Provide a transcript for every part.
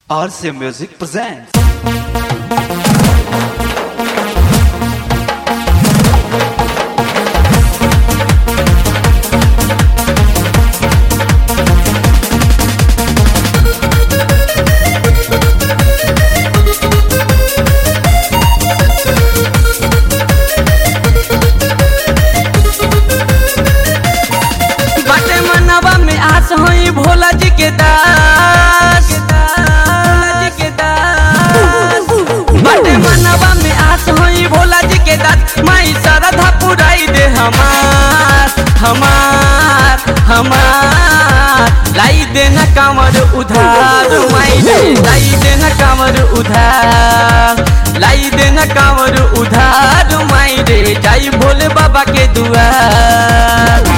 RC Music presents. बाटे मनवा में आस होई भोला जी के दास, बाटे मनवा में आस होई भोला जी के दास। माई श्रद्धा पुराई दे हमार लाई देना कांवर उधार। माई रे लाई देना कांवर उधार, लाई देना कांवर उधार। माई रे जाई भोले बाबा के दुआर।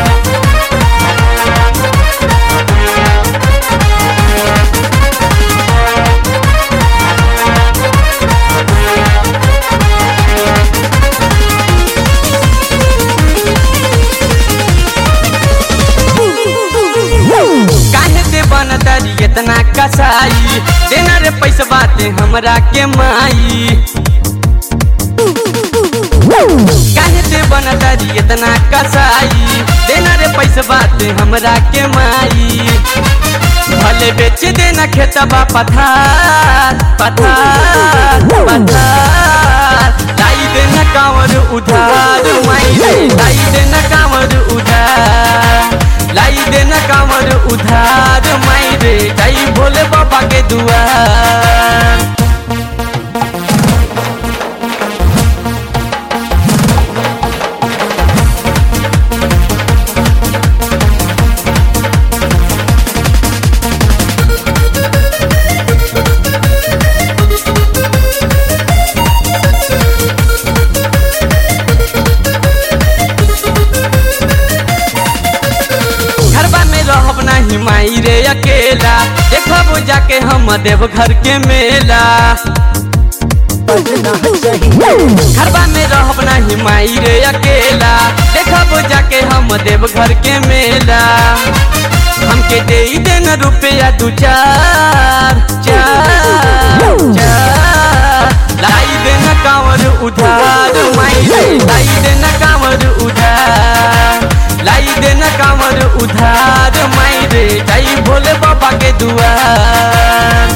इतना कसाई देना रे पैसा बाते हमरा के माई। काहे दे बनतारी इतना कसाई देना रे पैसा बाते हमरा के माई। भले बेच देना खेतबा पथार पथार पथार। लाई देना कांवर उधार माई रे, लाई देना कांवर उधार, लाई देना कांवर उधार। माई रे जाई भोले बाबा के दुआर। नहीं माई रे अकेला देखब जाके हम देव घर के मेला। घरबा में रहब नहीं माई रे अकेला देखब जाके हम देव घर के मेला। हमके दे देना रुपया 2-4 लाई देना कांवर उधार। माई रे लाई देना कांवर उधार, लाई देना कांवर उधार। माई रे जाई भोले बाबा के दुआर।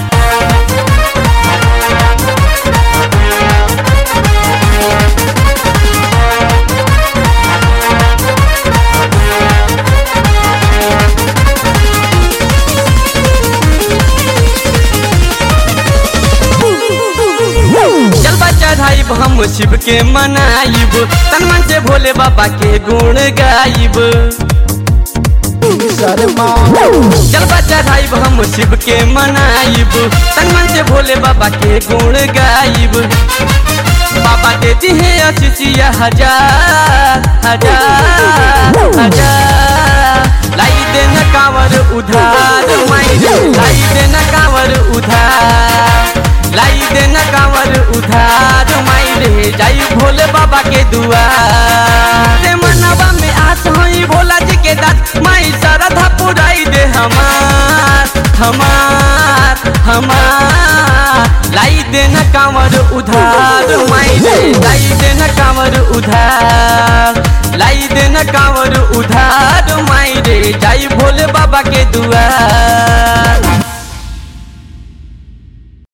जलवा चढ़ाइब हम शिव के मनाइब, तन मन से भोले बाबा के गुण गाइब। जलवा चढ़ाइब हम शिव के मनाइब, तन मन से भोले बाबा के गुण गाइब। बाबा देती है आशीषिया 1000 1000। लाई देना कांवर उधार माई रे, लाई देना कांवर उधार, लाई देना कांवर उधार। माई रे जाई भोले बाबा के दुआर। ते मनवा में आस होई भोला जी के दास। माई श्रद्धा पुराई दे हमार लाई देना कांवर उधार। माई रे लाई देना कांवर उधार, लाई देना कांवर उधार। माई रे जाई भोले बाबा के दुआर।